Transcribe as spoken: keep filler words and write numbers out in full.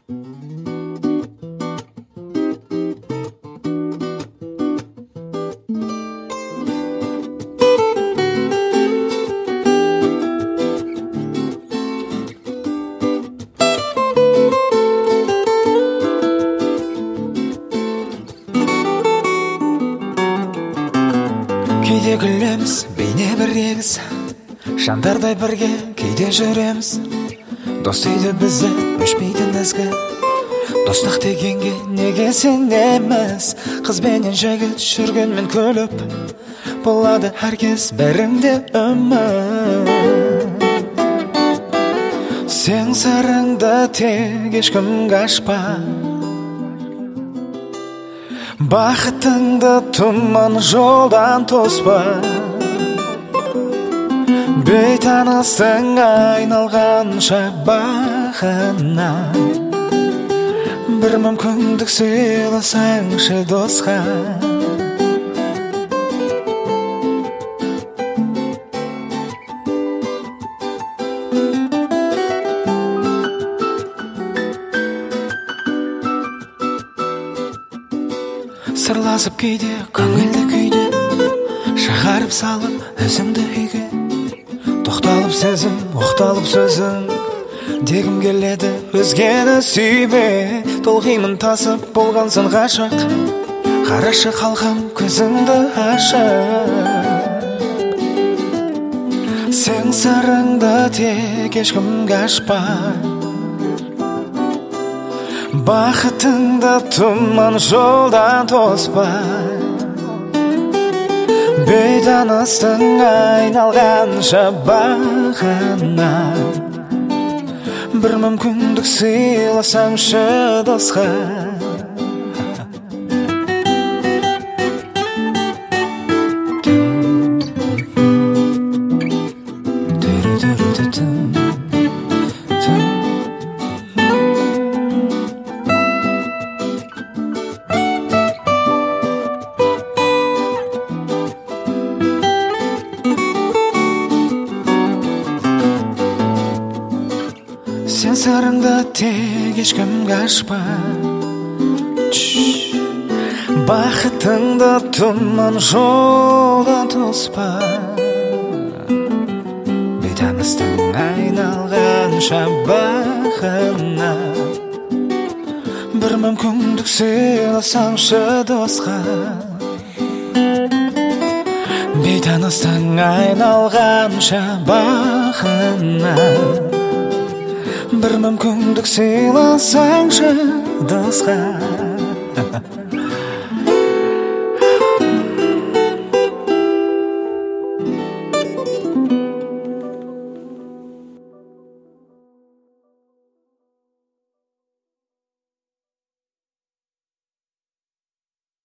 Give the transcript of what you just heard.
Кейде күлеміз, бейне бір егіз, жандардай бірге кейде жүреміз. Дос дейді бізді өшпейтін ізгі, достық дегенге неге сенеміз? Қыз бенен жігіт жүргенмен күліп, болады әркез бәріңде үміт. Сен сырыңды тек ешкімге ашпа, бақытыңды тұман жолдан тоспа. Бейтаныстың айналғанша бағына, бір мүмкіндік сыйласаңшы досқа. Сырласып кейде көңілді күйде, шығарып салып өзіңді үйге. Тоқталып сезім, оқталып сөзің, дегім келеді өзгені сүйме. Толғимын тасып болғансың ғашық, қарашы қалқам көзіңді ашып. Сен сырыңды тек ешкімге ашпа, бақытыңды тұман жолдан тоспа. Бейтаныстың айналғанша бағына, бір мүмкіндік сыйласаңшы досқа. Сен сырыңды тек ешкімге ашпа, бақытыңды тұман жолдан тоспа. Бейтаныстың айналғанша бағына, бір мүмкіндік сыйласаңшы досқа. Бейтаныстың айналғанша бағына, бір мүмкіндік сыйласаңшы досқа.